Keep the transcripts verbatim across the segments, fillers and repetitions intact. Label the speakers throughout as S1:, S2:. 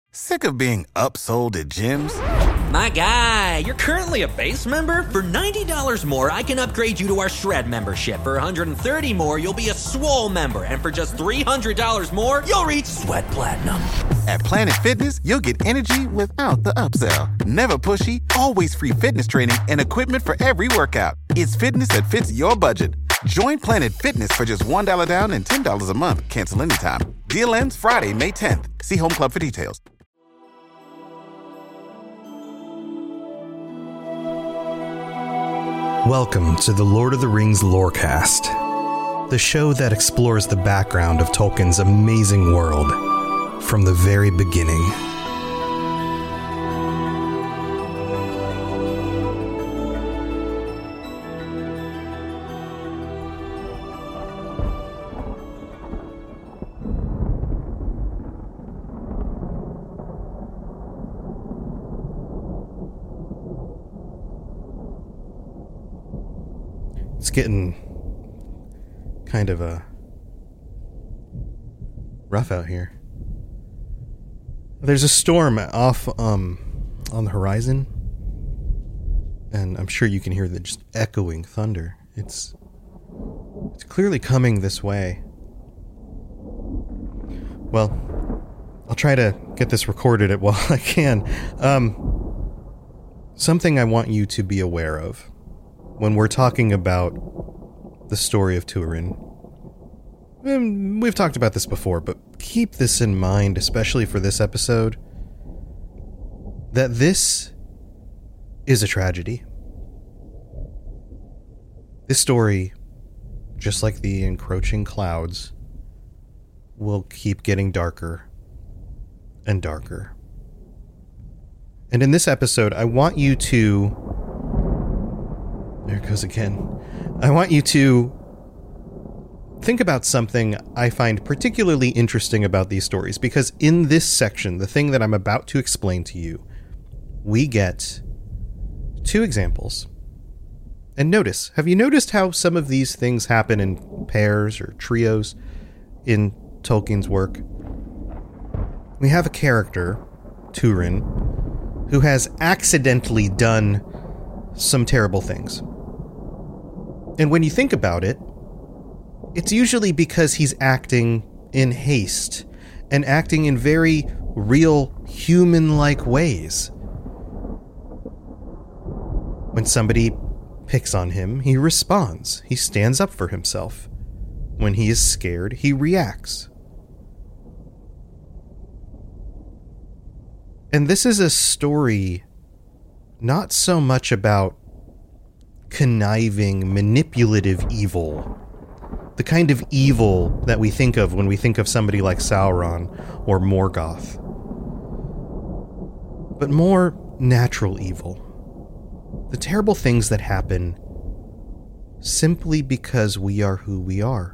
S1: Sick of being upsold at gyms?
S2: My guy, you're currently a base member? For ninety dollars more, I can upgrade you to our Shred membership. For one hundred thirty dollars more, you'll be a Swole member. And for just three hundred dollars more, you'll reach Sweat Platinum.
S1: At Planet Fitness, you'll get energy without the upsell. Never pushy, always free fitness training and equipment for every workout. It's fitness that fits your budget. Join Planet Fitness for just one dollar down and ten dollars a month. Cancel anytime. Deal ends Friday, May tenth. See Home Club for details.
S3: Welcome to the Lord of the Rings Lorecast, the show that explores the background of Tolkien's amazing world from the very beginning. It's getting kind of uh, rough out here. There's a storm off um, on the horizon, and I'm sure you can hear the just echoing thunder. It's it's clearly coming this way. Well, I'll try to get this recorded while I can. Um, something I want you to be aware of when we're talking about the story of Turin. And we've talked about this before, but keep this in mind, especially for this episode, that this is a tragedy. This story, just like the encroaching clouds, will keep getting darker and darker. And in this episode, I want you to... There it goes again. I want you to think about something I find particularly interesting about these stories, because in this section, the thing that I'm about to explain to you, we get two examples. And notice, have you noticed how some of these things happen in pairs or trios in Tolkien's work? We have a character, Turin, who has accidentally done some terrible things. And when you think about it, it's usually because he's acting in haste and acting in very real human-like ways. When somebody picks on him, he responds. He stands up for himself. When he is scared, he reacts. And this is a story not so much about conniving, manipulative evil. The kind of evil that we think of when we think of somebody like Sauron or Morgoth. But more natural evil. The terrible things that happen simply because we are who we are.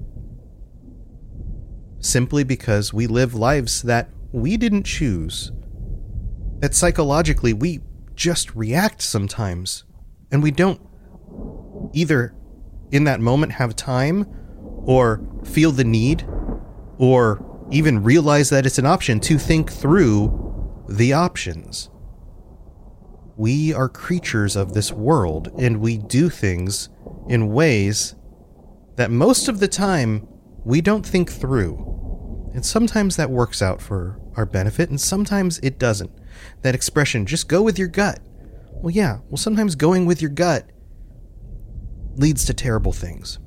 S3: Simply because we live lives that we didn't choose. That psychologically we just react sometimes. And we don't either in that moment have time or feel the need or even realize that it's an option to think through the options. We are creatures of this world, and we do things in ways that most of the time we don't think through. And sometimes that works out for our benefit, and sometimes it doesn't. That expression, just go with your gut. Well, yeah, well, sometimes going with your gut leads to terrible things.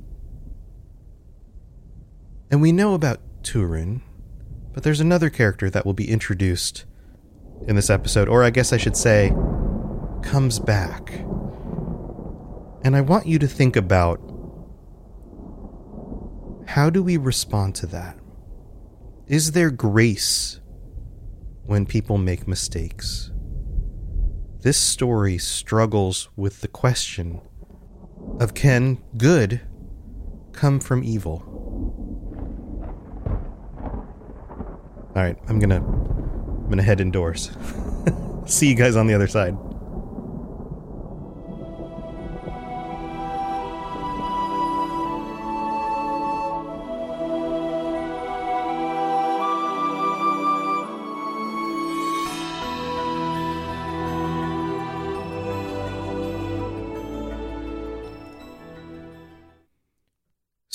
S3: And we know about Turin, but there's another character that will be introduced in this episode, or I guess I should say, comes back. And I want you to think about, how do we respond to that? Is there grace when people make mistakes? This story struggles with the question of, can good come from evil? All right, I'm gonna I'm gonna head indoors. See you guys on the other side.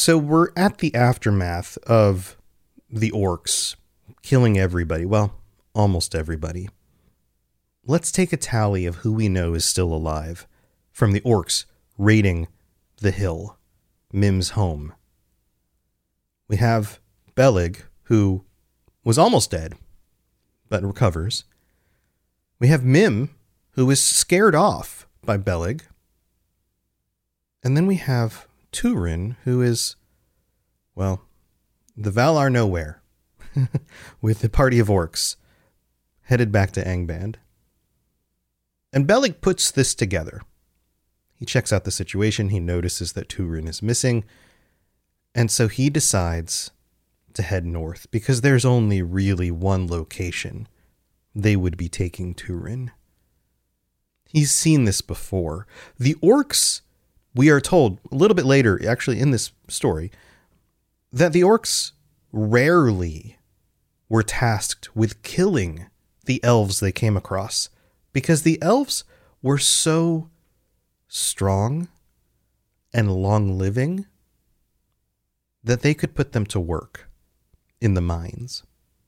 S3: So we're at the aftermath of the orcs killing everybody. Well, almost everybody. Let's take a tally of who we know is still alive from the orcs raiding the hill, Mim's home. We have Beleg, who was almost dead, but recovers. We have Mim, who is scared off by Beleg. And then we have Turin, who is, well, the Valar nowhere, with the party of orcs headed back to Angband. And Beleg puts this together. He checks out the situation. He notices that Turin is missing. And so he decides to head north because there's only really one location they would be taking Turin. He's seen this before. The orcs, we are told a little bit later, actually in this story, that the orcs rarely were tasked with killing the elves they came across because the elves were so strong and long-living that they could put them to work in the mines.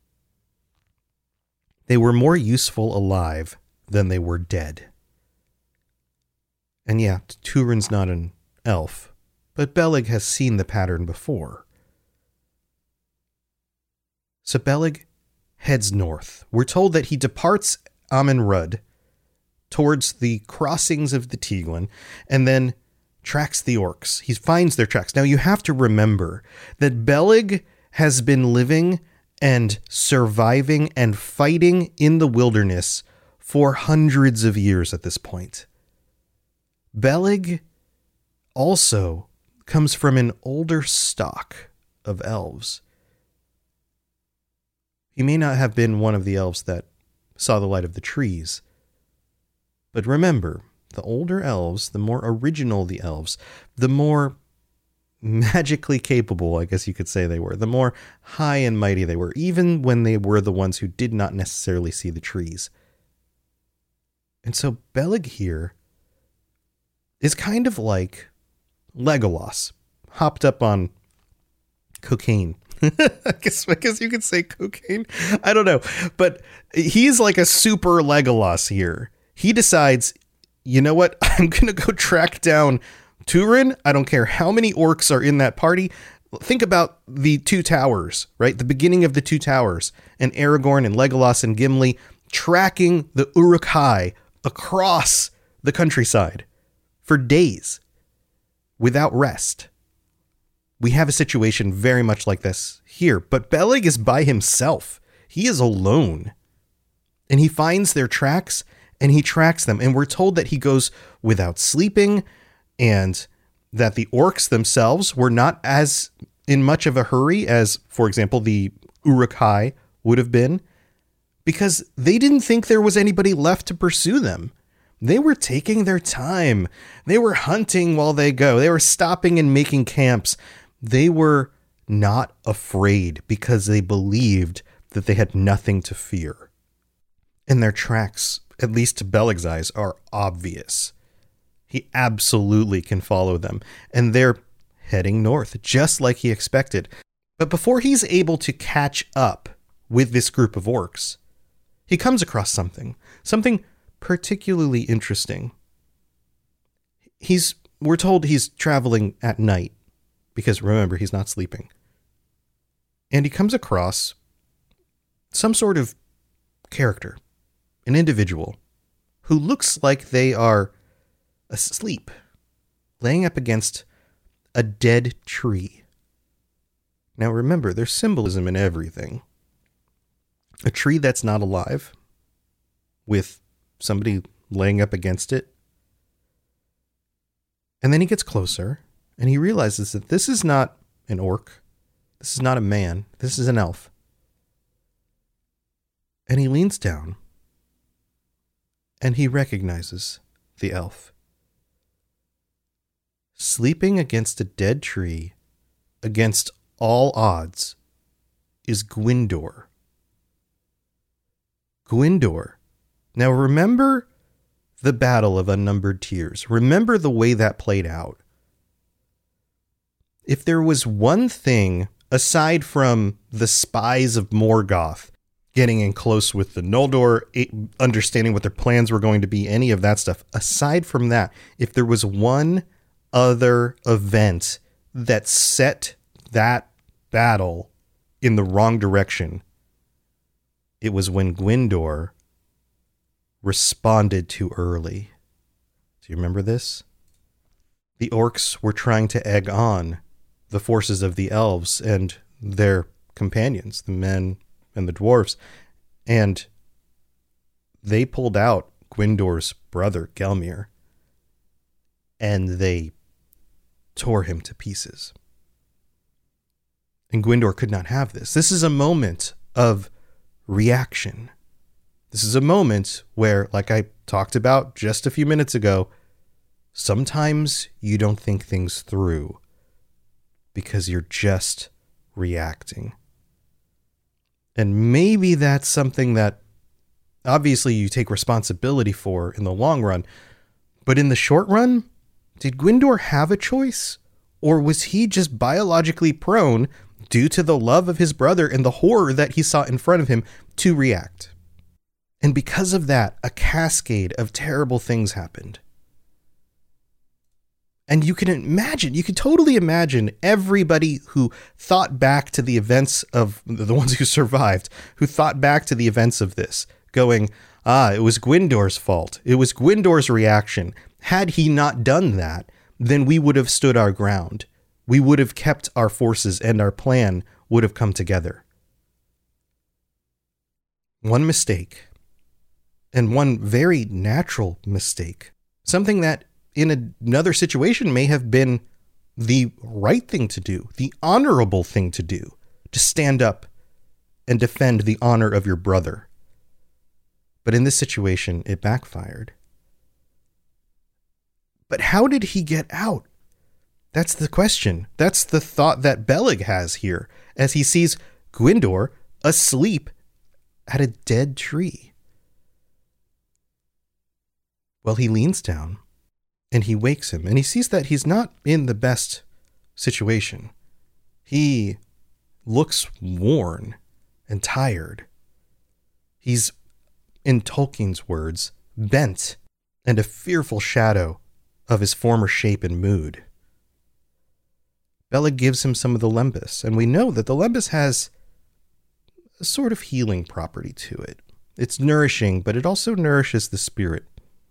S3: They were more useful alive than they were dead. And yeah, Turin's not an elf, but Beleg has seen the pattern before. So Beleg heads north. We're told that he departs Amen-Rud towards the crossings of the Tieglin and then tracks the orcs. He finds their tracks. Now you have to remember that Beleg has been living and surviving and fighting in the wilderness for hundreds of years at this point. Beleg also comes from an older stock of elves. He may not have been one of the elves that saw the light of the trees. But remember, the older elves, the more original the elves, the more magically capable, I guess you could say they were, the more high and mighty they were, even when they were the ones who did not necessarily see the trees. And so Beleg here is kind of like Legolas, hopped up on cocaine. I guess, I guess you could say cocaine. I don't know. But he's like a super Legolas here. He decides, you know what? I'm going to go track down Turin. I don't care how many orcs are in that party. Think about the Two Towers, right? The beginning of the Two Towers, and Aragorn and Legolas and Gimli tracking the Uruk-hai across the countryside for days without rest. We have a situation very much like this here, but Beleg is by himself. He is alone. And he finds their tracks and he tracks them. And we're told that he goes without sleeping and that the orcs themselves were not as in much of a hurry as, for example, the Uruk-hai would have been, because they didn't think there was anybody left to pursue them. They were taking their time. They were hunting while they go. They were stopping and making camps. They were not afraid because they believed that they had nothing to fear. And their tracks, at least to Beleg's eyes, are obvious. He absolutely can follow them. And they're heading north, just like he expected. But before he's able to catch up with this group of orcs, he comes across something. Something particularly interesting. He's, we're told he's traveling at night. Because remember, he's not sleeping. And he comes across some sort of character, an individual, who looks like they are asleep, laying up against a dead tree. Now remember, there's symbolism in everything. A tree that's not alive, with somebody laying up against it. And then he gets closer. And he realizes that this is not an orc. This is not a man. This is an elf. And he leans down. And he recognizes the elf. Sleeping against a dead tree, against all odds, is Gwyndor. Gwyndor. Now remember the Battle of Unnumbered Tears. Remember the way that played out. if there was one thing, aside from the spies of Morgoth getting in close with the Noldor, understanding what their plans were going to be, any of that stuff, aside from that, if there was one other event that set that battle in the wrong direction, it was when Gwyndor responded too early. Do you remember this? The orcs were trying to egg on the forces of the elves and their companions, the men and the dwarves, and they pulled out Gwyndor's brother, Gelmir, and they tore him to pieces. And Gwyndor could not have this. This is a moment of reaction. This is a moment where, like I talked about just a few minutes ago, sometimes you don't think things through because you're just reacting. And maybe that's something that obviously you take responsibility for in the long run, but in the short run, did Gwyndor have a choice? Or was he just biologically prone, due to the love of his brother and the horror that he saw in front of him, to react? And because of that, a cascade of terrible things happened. And you can imagine, you can totally imagine everybody who thought back to the events of the ones who survived, who thought back to the events of this, going, ah, it was Gwyndor's fault. It was Gwyndor's reaction. Had he not done that, then we would have stood our ground. We would have kept our forces and our plan would have come together. One mistake, and one very natural mistake, something that in another situation may have been the right thing to do, the honorable thing to do, to stand up and defend the honor of your brother. But in this situation, it backfired. But how did he get out? That's the question. That's the thought that Beleg has here as he sees Gwyndor asleep at a dead tree. Well, he leans down and he wakes him, and he sees that he's not in the best situation. He looks worn and tired. He's, in Tolkien's words, bent and a fearful shadow of his former shape and mood. Beleg gives him some of the lembas, and we know that the lembas has a sort of healing property to it. It's nourishing, but it also nourishes the spirit.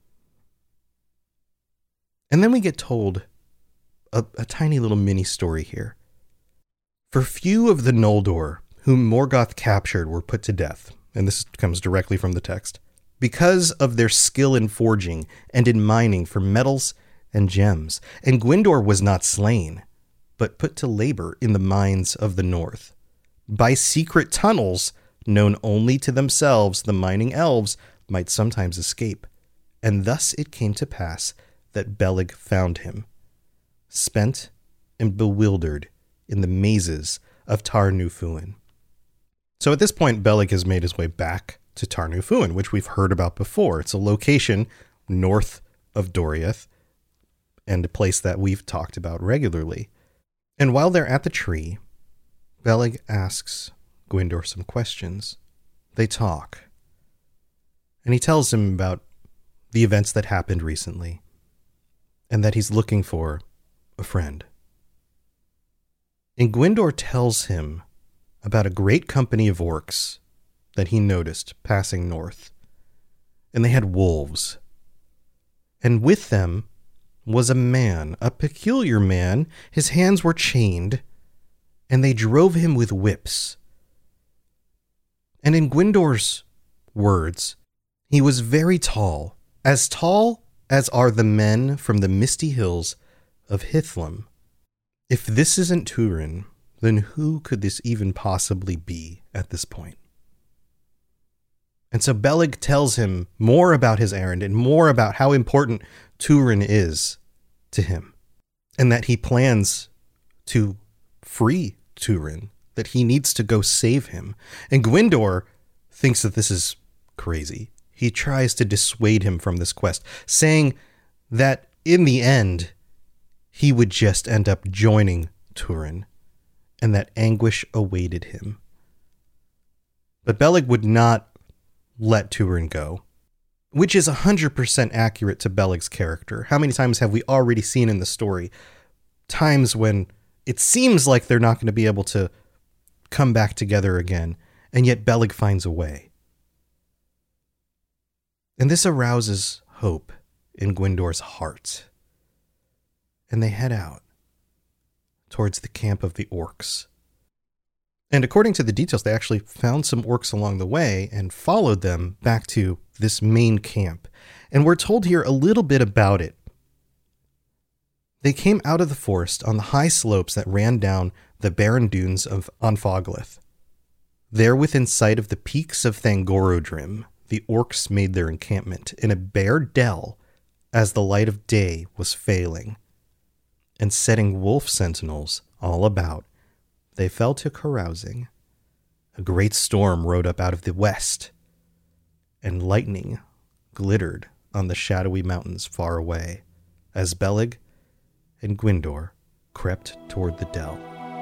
S3: And then we get told a, a tiny little mini story here. For few of the Noldor whom Morgoth captured were put to death, and this comes directly from the text, because of their skill in forging and in mining for metals and gems. And Gwyndor was not slain, but put to labor in the mines of the north. By secret tunnels known only to themselves, the mining elves might sometimes escape. And thus it came to pass that Beleg found him, spent and bewildered in the mazes of Tar Nufuin. So at this point, Beleg has made his way back to Tar Nufuin, which we've heard about before. It's a location north of Doriath, and a place that we've talked about regularly. And while they're at the tree, Beleg asks Gwyndor some questions. They talk. And he tells him about the events that happened recently, and that he's looking for a friend. And Gwyndor tells him about a great company of orcs that he noticed passing north. And they had wolves. And with them was a man, a peculiar man. His hands were chained, and they drove him with whips. And in Gwyndor's words, he was very tall, as tall as are the men from the misty hills of Hithlum. If this isn't Turin, then who could this even possibly be at this point? And so Beleg tells him more about his errand and more about how important Turin is to him, and that he plans to free Turin, that he needs to go save him. And Gwyndor thinks that this is crazy. He tries to dissuade him from this quest, saying that in the end, he would just end up joining Turin, and that anguish awaited him. But Beleg would not let Turin go, which is one hundred percent accurate to Beleg's character. How many times have we already seen in the story times when it seems like they're not going to be able to come back together again, and yet Beleg finds a way. And this arouses hope in Gwyndor's heart. And they head out towards the camp of the orcs. And according to the details, they actually found some orcs along the way and followed them back to this main camp. And we're told here a little bit about it. They came out of the forest on the high slopes that ran down the barren dunes of Anfaglith. There within sight of the peaks of Thangorodrim, the orcs made their encampment in a bare dell as the light of day was failing. And setting wolf sentinels all about, they fell to carousing. A great storm rode up out of the west, and lightning glittered on the shadowy mountains far away, as Beleg and Gwyndor crept toward the dell.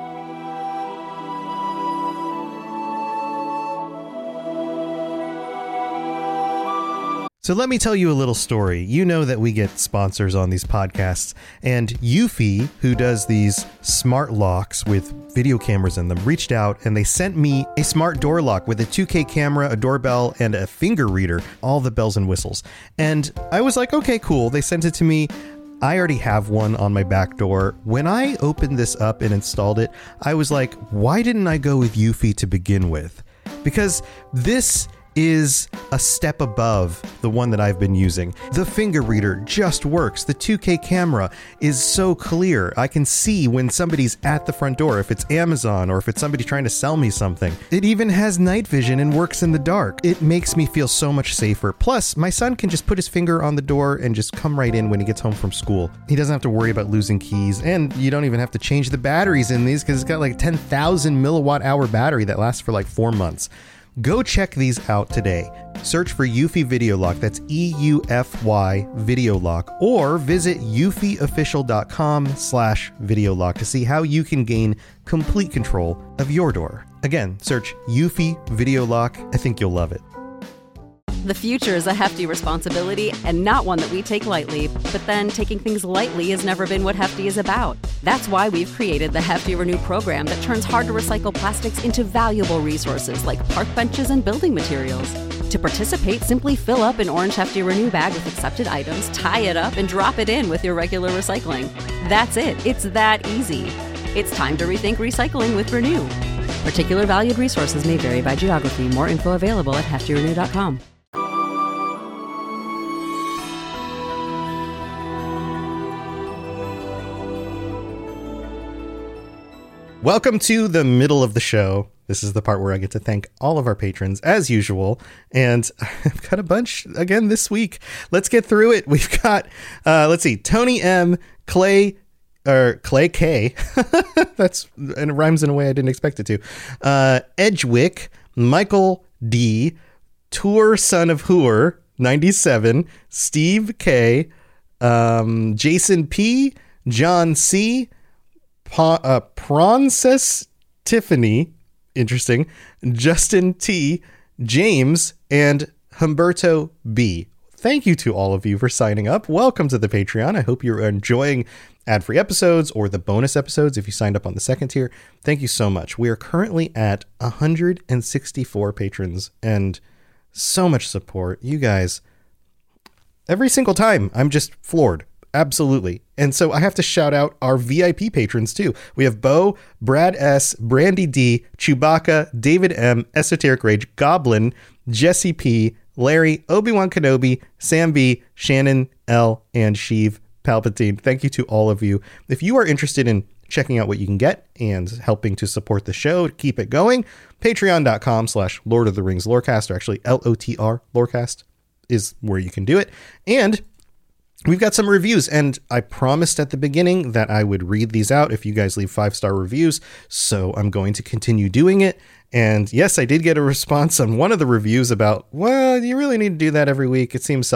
S3: So let me tell you a little story. You know that we get sponsors on these podcasts, and Eufy, who does these smart locks with video cameras in them, reached out and they sent me a smart door lock with a two K camera, a doorbell, and a finger reader, all the bells and whistles. And I was like, okay, cool. They sent it to me. I already have one on my back door. When I opened this up and installed it, I was like, why didn't I go with Eufy to begin with? Because this is a step above the one that I've been using. The finger reader just works. The two K camera is so clear. I can see when somebody's at the front door, if it's Amazon or if it's somebody trying to sell me something. It even has night vision and works in the dark. It makes me feel so much safer. Plus, my son can just put his finger on the door and just come right in when he gets home from school. He doesn't have to worry about losing keys, and you don't even have to change the batteries in these because it's got like ten thousand milliwatt hour battery that lasts for like four months. Go check these out today. Search for Eufy Video Lock, that's E U F Y Video Lock, or visit eufyofficial.com slash video lock to see how you can gain complete control of your door. Again, search Eufy Video Lock. I think you'll love it.
S4: The future is a hefty responsibility and not one that we take lightly. But then taking things lightly has never been what Hefty is about. That's why we've created the Hefty Renew program that turns hard-to-recycle plastics into valuable resources like park benches and building materials. To participate, simply fill up an orange Hefty Renew bag with accepted items, tie it up, and drop it in with your regular recycling. That's it. It's that easy. It's time to rethink recycling with Renew. Particular valued resources may vary by geography. More info available at hefty renew dot com.
S3: Welcome to the middle of the show. This is the part where I get to thank all of our patrons, as usual. And I've got a bunch again this week. Let's get through it. We've got, uh, let's see, Tony M, Clay, or Clay K. That's, and it rhymes in a way I didn't expect it to. Uh, Edgewick, Michael D, Tour Son of Hooer, ninety-seven, Steve K, um, Jason P, John C, Pa- uh, Pronces Tiffany, interesting, Justin T, James, and Humberto B. Thank you to all of you for signing up. Welcome to the Patreon. I hope you're enjoying ad-free episodes or the bonus episodes if you signed up on the second tier. Thank you so much. We are currently at one hundred sixty-four patrons and so much support. You guys, every single time, I'm just floored. Absolutely. And so I have to shout out our V I P patrons too. We have Bo, Brad S, Brandy D, Chewbacca, David M, Esoteric Rage, Goblin, Jesse P, Larry, Obi-Wan Kenobi, Sam B, Shannon L, and Sheev Palpatine. Thank you to all of you. If you are interested in checking out what you can get and helping to support the show to keep it going, patreon.com slash Lord of the Rings Lorecast, or actually L O T R Lorecast is where you can do it. And we've got some reviews, and I promised at the beginning that I would read these out if you guys leave five-star reviews, so I'm going to continue doing it. And yes, I did get a response on one of the reviews about, well, you really need to do that every week. It seems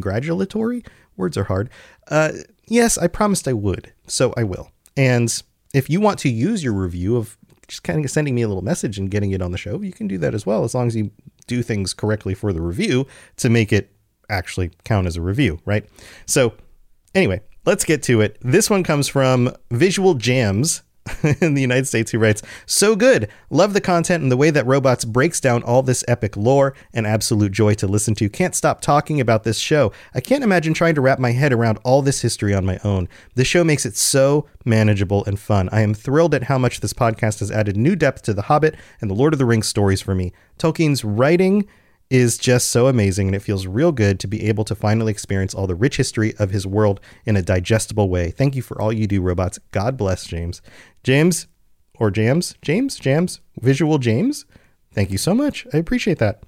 S3: self-congratulatory. Words are hard. Uh, yes, I promised I would, so I will. And if you want to use your review of just kind of sending me a little message and getting it on the show, you can do that as well, as long as you do things correctly for the review to make it actually count as a review, right? So anyway, let's get to it. This one comes from Visual Jams in the United States, who writes, so good. Love the content and the way that Robots breaks down all this epic lore. An absolute joy to listen to. Can't stop talking about this show. I can't imagine trying to wrap my head around all this history on my own. The show makes it so manageable and fun. I am thrilled at how much this podcast has added new depth to The Hobbit and the Lord of the Rings stories for me. Tolkien's writing is just so amazing, and it feels real good to be able to finally experience all the rich history of his world in a digestible way. Thank you for all you do, Robots. God bless, James. James, or Jams? James? Jams? Visual James? Thank you so much. I appreciate that.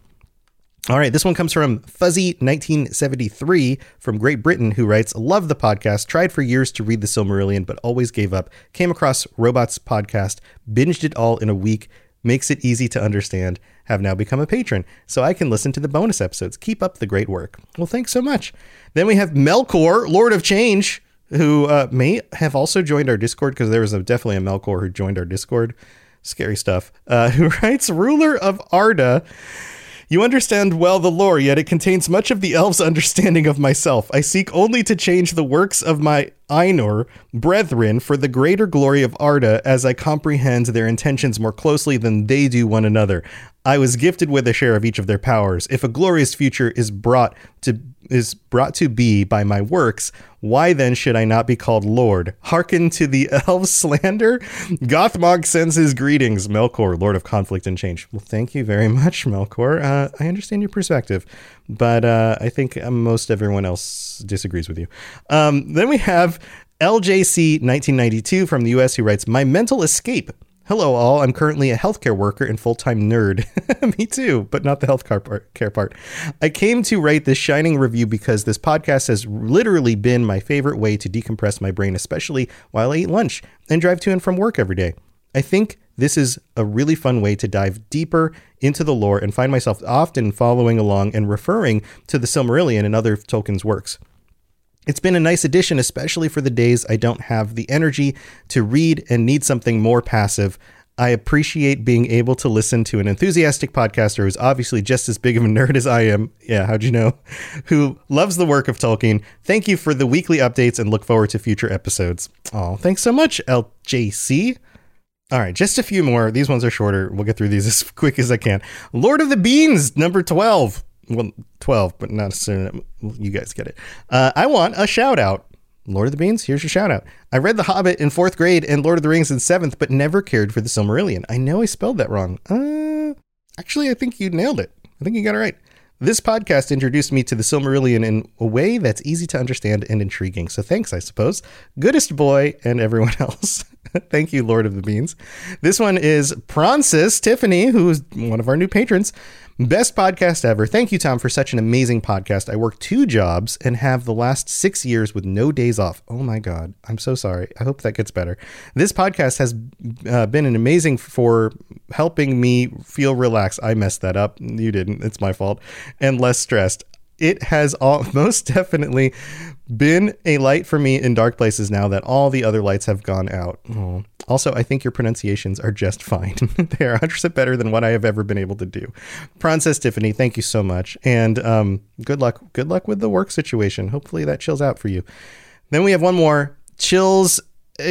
S3: All right, this one comes from Fuzzy nineteen seventy-three from Great Britain, who writes, love the podcast, tried for years to read the Silmarillion, but always gave up. Came across Robots podcast, binged it all in a week, makes it easy to understand, have now become a patron, so I can listen to the bonus episodes. Keep up the great work. Well, thanks so much. Then we have Melkor, Lord of Change, who uh, may have also joined our Discord, because there was a, definitely a Melkor who joined our Discord. Scary stuff. Uh, who writes, ruler of Arda, you understand well the lore, yet it contains much of the elves' understanding of myself. I seek only to change the works of my Ainur brethren for the greater glory of Arda, as I comprehend their intentions more closely than they do one another. I was gifted with a share of each of their powers. If a glorious future is brought to is brought to be by my works, why then should I not be called Lord? Hearken to the elf slander. Gothmog sends his greetings, Melkor, Lord of Conflict and Change. Well, thank you very much, Melkor. Uh, I understand your perspective, but uh, I think most everyone else disagrees with you. Um, then we have L J C nineteen ninety-two from the U S, who writes, my mental escape. Hello all, I'm currently a healthcare worker and full-time nerd. Me too, but not the healthcare part. I came to write this shining review because this podcast has literally been my favorite way to decompress my brain, especially while I eat lunch and drive to and from work every day. I think this is a really fun way to dive deeper into the lore and find myself often following along and referring to the Silmarillion and other Tolkien's works. It's been a nice addition, especially for the days I don't have the energy to read and need something more passive. I appreciate being able to listen to an enthusiastic podcaster who's obviously just as big of a nerd as I am. Yeah, how'd you know? Who loves the work of Tolkien. Thank you for the weekly updates and look forward to future episodes. Oh, thanks so much, L J C. All right, just a few more. These ones are shorter. We'll get through these as quick as I can. Lord of the Beans, number twelve. Well, twelve, but not soon. You guys get it. Uh, I want a shout out. Lord of the Beans, here's your shout out. I read The Hobbit in fourth grade and Lord of the Rings in seventh, but never cared for the Silmarillion. I know I spelled that wrong. Uh, actually, I think you nailed it. I think you got it right. This podcast introduced me to the Silmarillion in a way that's easy to understand and intriguing. So thanks, I suppose. Goodest boy and everyone else. Thank you, Lord of the Beans. This one is Pronsis Tiffany, who is one of our new patrons. Best podcast ever. Thank you, Tom, for such an amazing podcast. I work two jobs and have the last six years with no days off. Oh my God. I'm so sorry. I hope that gets better. This podcast has uh, been an amazing for helping me feel relaxed. I messed that up. You didn't. It's my fault. And less stressed. It has all, most definitely been a light for me in dark places now that all the other lights have gone out. Oh. Also, I think your pronunciations are just fine. They are one hundred percent better than what I have ever been able to do. Princess Tiffany, thank you so much. And um, good luck. Good luck with the work situation. Hopefully that chills out for you. Then we have one more. Chills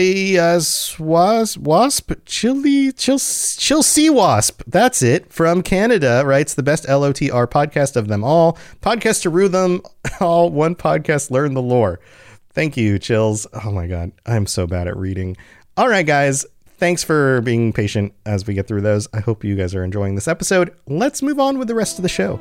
S3: a uh, wasp, wasp, chili, chill, chill sea wasp. That's it. From Canada, writes the best L O T R podcast of them all. Podcast to rue them all. One podcast, learn the lore. Thank you, Chills. Oh my God, I'm so bad at reading. All right, guys. Thanks for being patient as we get through those. I hope you guys are enjoying this episode. Let's move on with the rest of the show.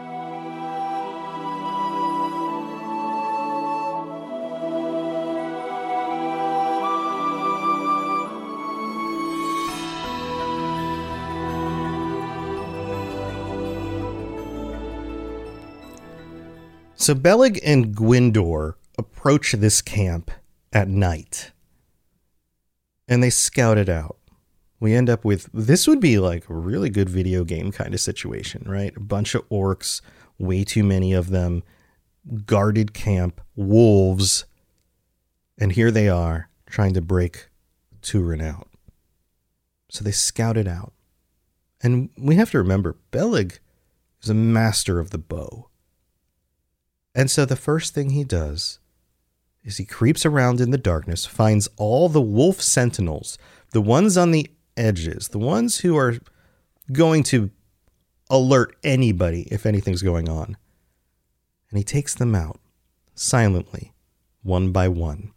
S3: So Beleg and Gwyndor approach this camp at night, and they scout it out. We end up with, this would be like a really good video game kind of situation, right? A bunch of orcs, way too many of them, guarded camp, wolves, and here they are trying to break Turin out. So they scout it out. And we have to remember, Beleg is a master of the bow. And so the first thing he does is he creeps around in the darkness, finds all the wolf sentinels, the ones on the edges, the ones who are going to alert anybody if anything's going on. And he takes them out silently, one by one.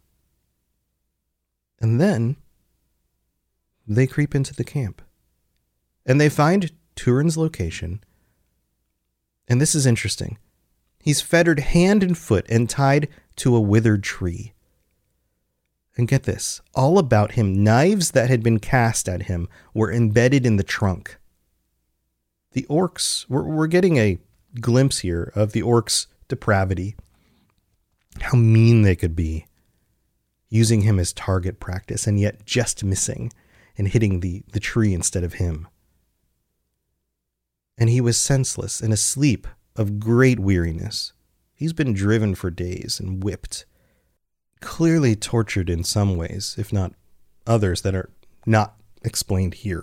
S3: And then they creep into the camp. And they find Turin's location. And this is interesting. He's fettered hand and foot and tied to a withered tree. And get this, all about him, knives that had been cast at him were embedded in the trunk. The orcs, we're, we're getting a glimpse here of the orcs' depravity. How mean they could be, using him as target practice and yet just missing and hitting the, the tree instead of him. And he was senseless and asleep of great weariness. He's been driven for days and whipped, clearly tortured in some ways, if not others that are not explained here.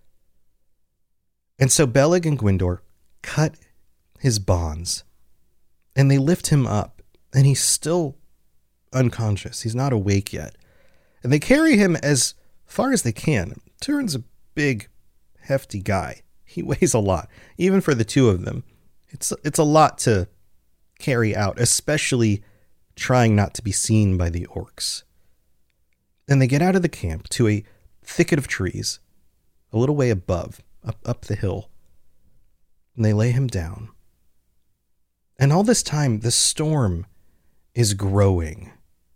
S3: And so Beleg and Gwyndor cut his bonds, and they lift him up, and he's still unconscious. He's not awake yet. And they carry him as far as they can. Turin's a big, hefty guy. He weighs a lot, even for the two of them. It's it's a lot to carry out, especially trying not to be seen by the orcs. And they get out of the camp to a thicket of trees, a little way above, up, up the hill. And they lay him down. And all this time, the storm is growing.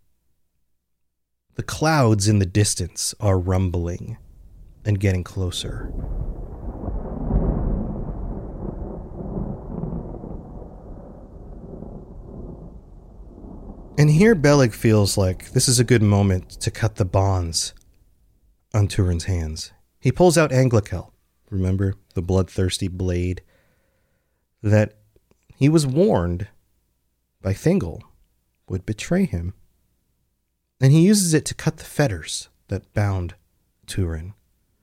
S3: The clouds in the distance are rumbling and getting closer. And here Beleg feels like this is a good moment to cut the bonds on Turin's hands. He pulls out Anglicel, remember, the bloodthirsty blade, that he was warned by Thingol would betray him. And he uses it to cut the fetters that bound Turin.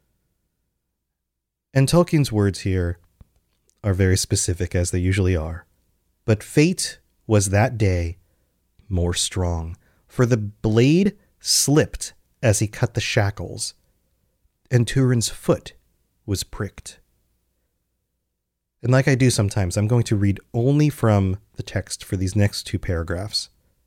S3: And Tolkien's words here are very specific, as they usually are. But fate was that day more strong, for the blade slipped as he cut the shackles, and Turin's foot was pricked. And like I do sometimes, I'm going to read only from the text for these next two paragraphs.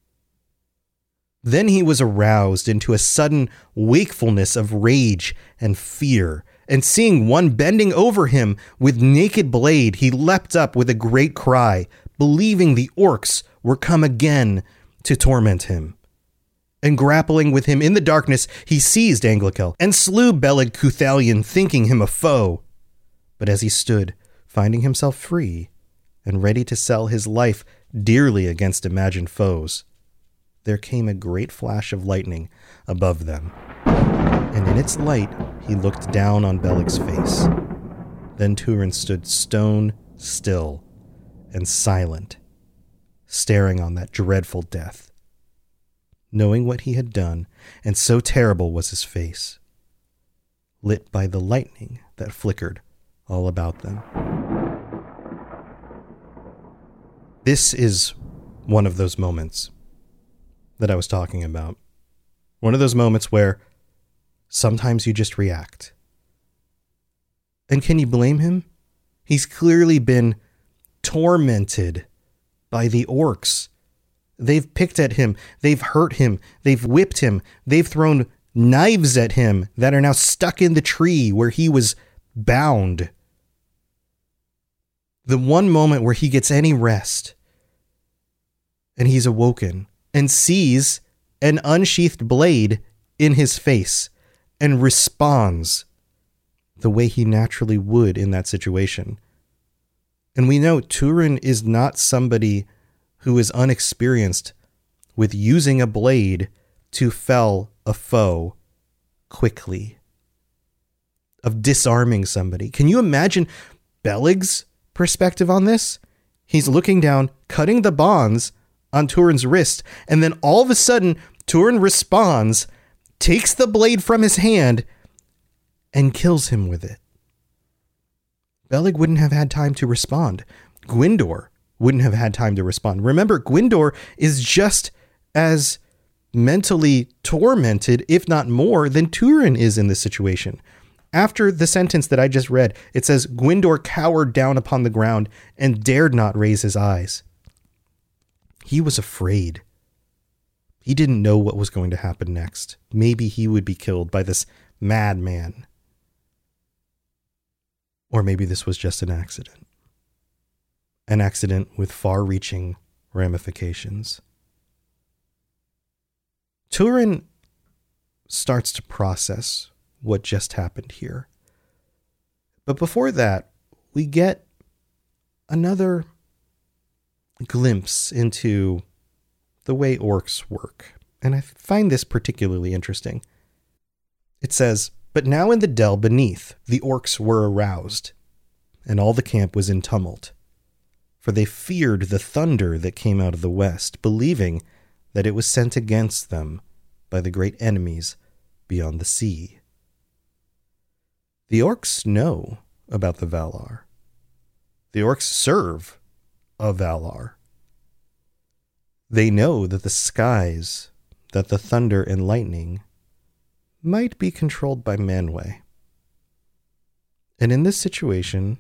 S3: Then he was aroused into a sudden wakefulness of rage and fear, and seeing one bending over him with naked blade, he leapt up with a great cry, believing the orcs were come again to torment him. And grappling with him in the darkness, he seized Anglicel and slew Beleg Cuthalion, thinking him a foe. But as he stood, finding himself free and ready to sell his life dearly against imagined foes, there came a great flash of lightning above them. And in its light, he looked down on Beleg's face. Then Turin stood stone still and silent, staring on that dreadful death, knowing what he had done, and so terrible was his face, lit by the lightning that flickered all about them. This is one of those moments that I was talking about. One of those moments where sometimes you just react. And can you blame him? He's clearly been tormented by the orcs. They've picked at him. They've hurt him. They've whipped him. They've thrown knives at him that are now stuck in the tree where he was bound. The one moment where he gets any rest, and he's awoken and sees an unsheathed blade in his face and responds the way he naturally would in that situation. And we know Turin is not somebody who is unexperienced with using a blade to fell a foe quickly, of disarming somebody. Can you imagine Beleg's perspective on this? He's looking down, cutting the bonds on Turin's wrist, and then all of a sudden, Turin responds takes the blade from his hand and kills him with it. Beleg wouldn't have had time to respond. Gwyndor wouldn't have had time to respond. Remember, Gwyndor is just as mentally tormented, if not more, than Turin is in this situation. After the sentence that I just read, it says, Gwyndor cowered down upon the ground and dared not raise his eyes. He was afraid. He didn't know what was going to happen next. Maybe he would be killed by this madman. Or maybe this was just an accident. An accident with far-reaching ramifications. Turin starts to process what just happened here. But before that, we get another glimpse into the way orcs work. And I find this particularly interesting. It says, "But now in the dell beneath, the orcs were aroused, and all the camp was in tumult. For they feared the thunder that came out of the west, believing that it was sent against them by the great enemies beyond the sea." The orcs know about the Valar. The orcs serve a Valar. They know that the skies, that the thunder and lightning might be controlled by Manwë. And in this situation,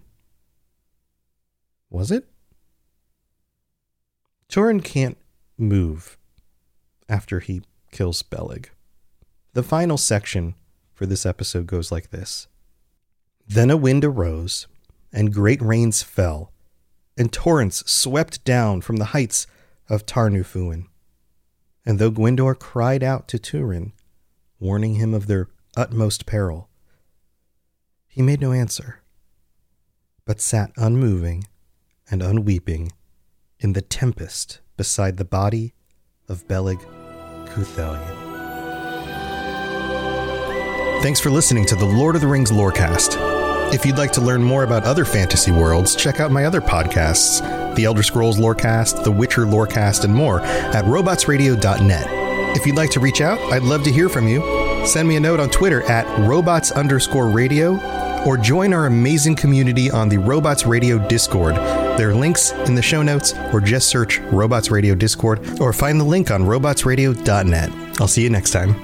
S3: was it? Turin can't move after he kills Beleg. The final section for this episode goes like this. "Then a wind arose, and great rains fell, and torrents swept down from the heights of Tarnufuin. And though Gwyndor cried out to Turin, warning him of their utmost peril, he made no answer, but sat unmoving and unweeping in the tempest beside the body of Beleg Cuthelion." Thanks for listening to the Lord of the Rings Lorecast. If you'd like to learn more about other fantasy worlds, check out my other podcasts, The Elder Scrolls Lorecast, The Witcher Lorecast, and more at robots radio dot net. If you'd like to reach out, I'd love to hear from you. Send me a note on Twitter at robots underscore radio, or join our amazing community on the Robots Radio Discord. There are links in the show notes, or just search Robots Radio Discord, or find the link on robots radio dot net. I'll see you next time.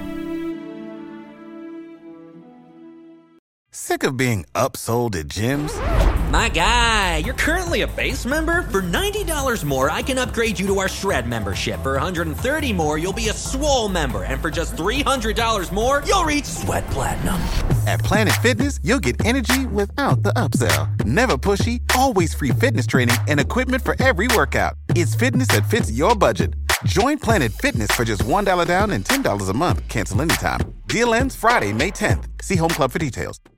S1: Sick of being upsold at gyms?
S2: My guy, you're currently a base member? For ninety dollars more, I can upgrade you to our Shred membership. For one hundred thirty dollars more, you'll be a Swole member. And for just three hundred dollars more, you'll reach Sweat Platinum.
S1: At Planet Fitness, you'll get energy without the upsell. Never pushy, always free fitness training and equipment for every workout. It's fitness that fits your budget. Join Planet Fitness for just one dollar down and ten dollars a month. Cancel anytime. Deal ends Friday, May tenth. See Home Club for details.